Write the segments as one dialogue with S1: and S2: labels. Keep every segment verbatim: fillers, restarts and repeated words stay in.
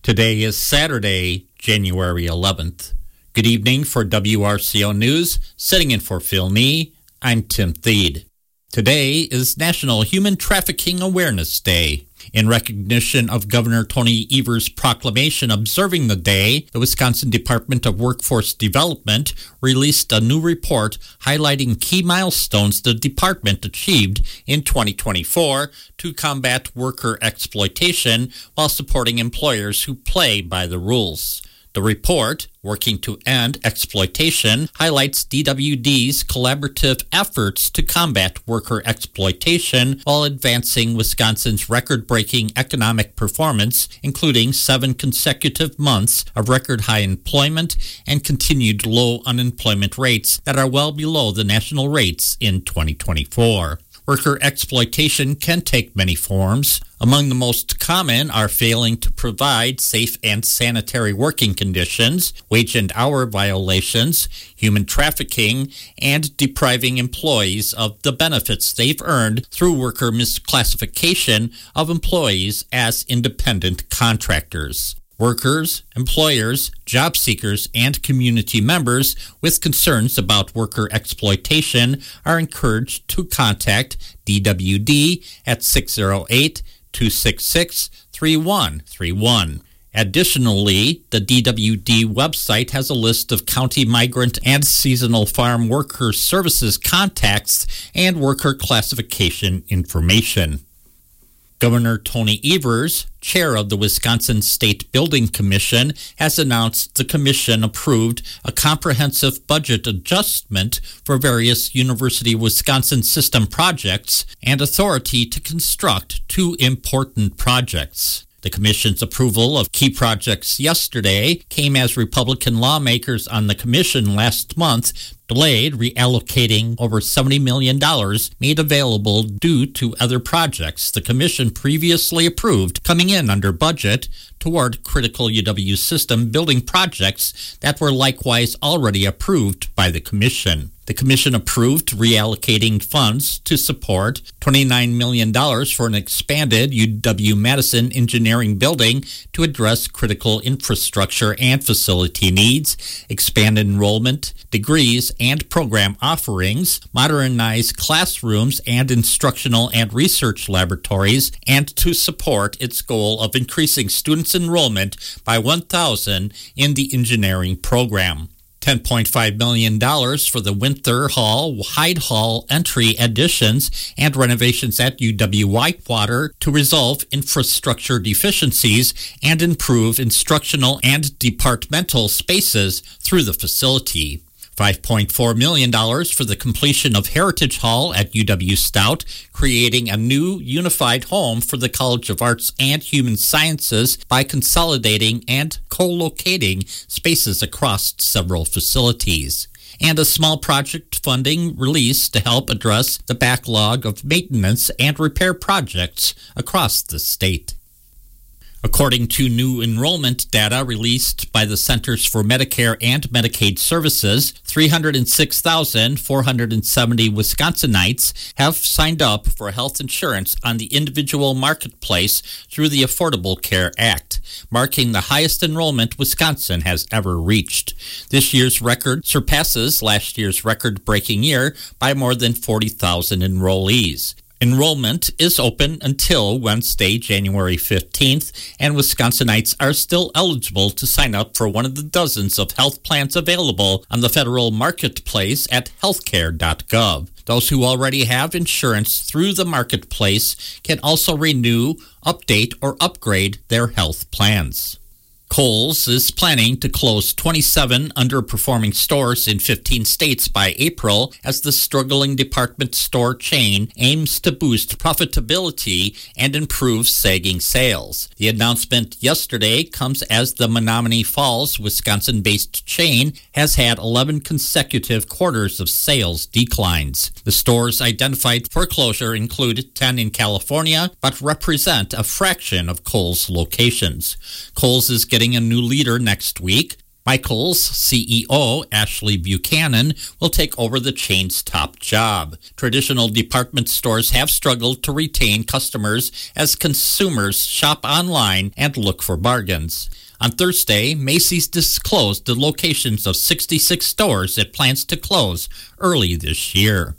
S1: Today is Saturday, January eleventh. Good evening for W R C O News. Sitting in for Phil Nee, I'm Tim Thede. Today is National Human Trafficking Awareness Day. In recognition of Governor Tony Evers' proclamation observing the day, the Wisconsin Department of Workforce Development released a new report highlighting key milestones the department achieved in twenty twenty-four to combat worker exploitation while supporting employers who play by the rules. The report, Working to End Exploitation, highlights D W D's collaborative efforts to combat worker exploitation while advancing Wisconsin's record-breaking economic performance, including seven consecutive months of record-high employment and continued low unemployment rates that are well below the national rates in twenty twenty-four. Worker exploitation can take many forms. Among the most common are failing to provide safe and sanitary working conditions, wage and hour violations, human trafficking, and depriving employees of the benefits they've earned through worker misclassification of employees as independent contractors. Workers, employers, job seekers, and community members with concerns about worker exploitation are encouraged to contact D W D at six oh eight, two six six, three one three one. Additionally, the D W D website has a list of county migrant and seasonal farm worker services contacts and worker classification information. Governor Tony Evers, chair of the Wisconsin State Building Commission, has announced the commission approved a comprehensive budget adjustment for various University of Wisconsin system projects and authority to construct two important projects. The commission's approval of key projects yesterday came as Republican lawmakers on the commission last month delayed reallocating over seventy million dollars made available due to other projects the commission previously approved coming in under budget toward critical U W system building projects that were likewise already approved by the commission. The commission approved reallocating funds to support twenty-nine million dollars for an expanded U W-Madison engineering building to address critical infrastructure and facility needs, expand enrollment, degrees, and program offerings, modernize classrooms and instructional and research laboratories, and to support its goal of increasing students' enrollment by one thousand in the engineering program. ten point five million dollars for the Winther Hall, Hyde Hall entry additions and renovations at U W-Whitewater to resolve infrastructure deficiencies and improve instructional and departmental spaces through the facility. five point four million dollars for the completion of Heritage Hall at U W-Stout, creating a new unified home for the College of Arts and Human Sciences by consolidating and co-locating spaces across several facilities. And a small project funding released to help address the backlog of maintenance and repair projects across the state. According to new enrollment data released by the Centers for Medicare and Medicaid Services, three hundred six thousand four hundred seventy Wisconsinites have signed up for health insurance on the individual marketplace through the Affordable Care Act, marking the highest enrollment Wisconsin has ever reached. This year's record surpasses last year's record-breaking year by more than forty thousand enrollees. Enrollment is open until Wednesday, January fifteenth, and Wisconsinites are still eligible to sign up for one of the dozens of health plans available on the federal marketplace at healthcare dot gov. Those who already have insurance through the marketplace can also renew, update, or upgrade their health plans. Kohl's is planning to close twenty-seven underperforming stores in fifteen states by April as the struggling department store chain aims to boost profitability and improve sagging sales. The announcement yesterday comes as the Menominee Falls, Wisconsin-based chain has had eleven consecutive quarters of sales declines. The stores identified for closure include ten in California, but represent a fraction of Kohl's locations. Kohl's is getting a new leader next week. Michael's C E O, Ashley Buchanan, will take over the chain's top job. Traditional department stores have struggled to retain customers as consumers shop online and look for bargains. On Thursday, Macy's disclosed the locations of sixty-six stores it plans to close early this year.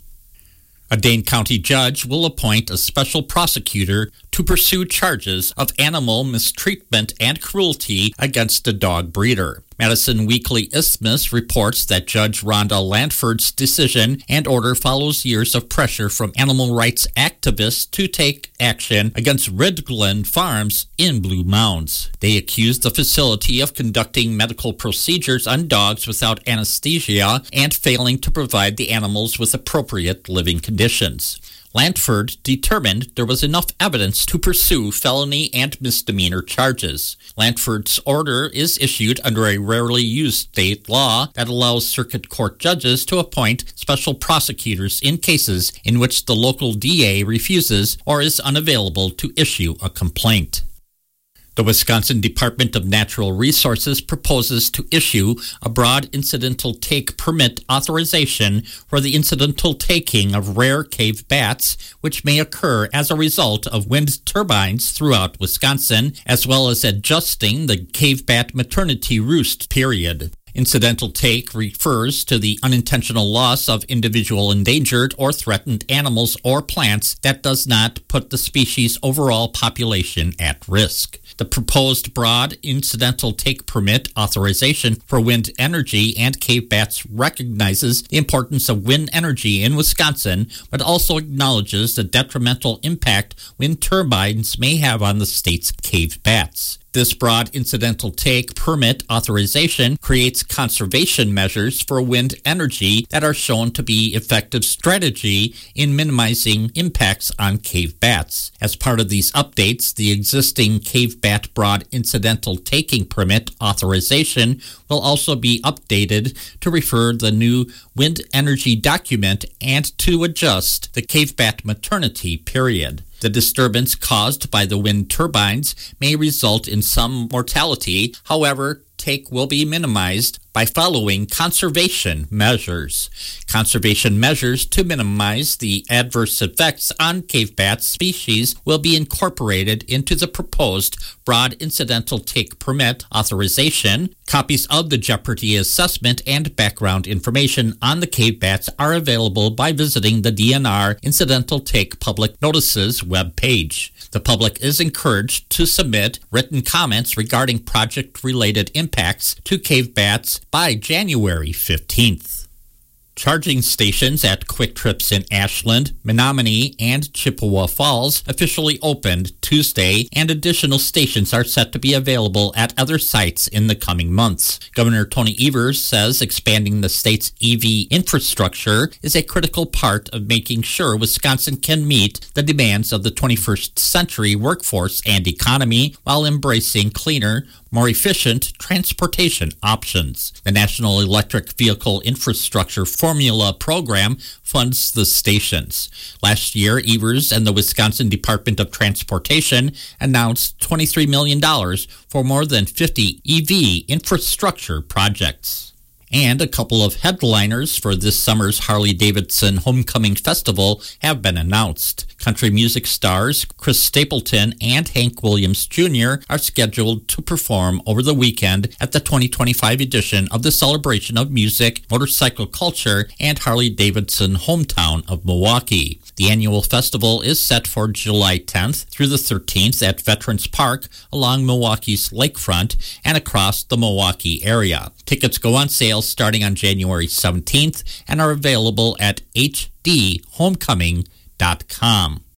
S1: A Dane County judge will appoint a special prosecutor to pursue charges of animal mistreatment and cruelty against a dog breeder. Madison Weekly Isthmus reports that Judge Rhonda Lanford's decision and order follows years of pressure from animal rights activists to take action against Ridgeland Farms in Blue Mounds. They accused the facility of conducting medical procedures on dogs without anesthesia and failing to provide the animals with appropriate living conditions. Lanford determined there was enough evidence to pursue felony and misdemeanor charges. Lanford's order is issued under a rarely used state law that allows circuit court judges to appoint special prosecutors in cases in which the local D A refuses or is unavailable to issue a complaint. The Wisconsin Department of Natural Resources proposes to issue a broad incidental take permit authorization for the incidental taking of rare cave bats, which may occur as a result of wind turbines throughout Wisconsin, as well as adjusting the cave bat maternity roost period. Incidental take refers to the unintentional loss of individual endangered or threatened animals or plants that does not put the species' overall population at risk. The proposed broad incidental take permit authorization for wind energy and cave bats recognizes the importance of wind energy in Wisconsin, but also acknowledges the detrimental impact wind turbines may have on the state's cave bats. This broad incidental take permit authorization creates conservation measures for wind energy that are shown to be effective strategy in minimizing impacts on cave bats. As part of these updates, the existing cave bat broad incidental taking permit authorization will also be updated to refer the new wind energy document and to adjust the cave bat maternity period. The disturbance caused by the wind turbines may result in some mortality. However, take will be minimized by following conservation measures. Conservation measures to minimize the adverse effects on cave bat species will be incorporated into the proposed broad incidental take permit authorization. Copies of the jeopardy assessment and background information on the cave bats are available by visiting the D N R Incidental Take Public Notices webpage. The public is encouraged to submit written comments regarding project-related impacts to cave bats by January fifteenth. Charging stations at Quick Trips in Ashland, Menominee, and Chippewa Falls officially opened Tuesday, and additional stations are set to be available at other sites in the coming months. Governor Tony Evers says expanding the state's E V infrastructure is a critical part of making sure Wisconsin can meet the demands of the twenty-first century workforce and economy while embracing cleaner, more efficient transportation options. The National Electric Vehicle Infrastructure Formula Program funds the stations. Last year, Evers and the Wisconsin Department of Transportation announced twenty-three million dollars for more than fifty E V infrastructure projects. And a couple of headliners for this summer's Harley-Davidson Homecoming Festival have been announced. Country music stars Chris Stapleton and Hank Williams Junior are scheduled to perform over the weekend at the twenty twenty-five edition of the Celebration of Music, Motorcycle Culture, and Harley-Davidson Hometown of Milwaukee. The annual festival is set for July tenth through the thirteenth at Veterans Park along Milwaukee's lakefront and across the Milwaukee area. Tickets go on sale starting on January seventeenth and are available at h d homecoming dot com.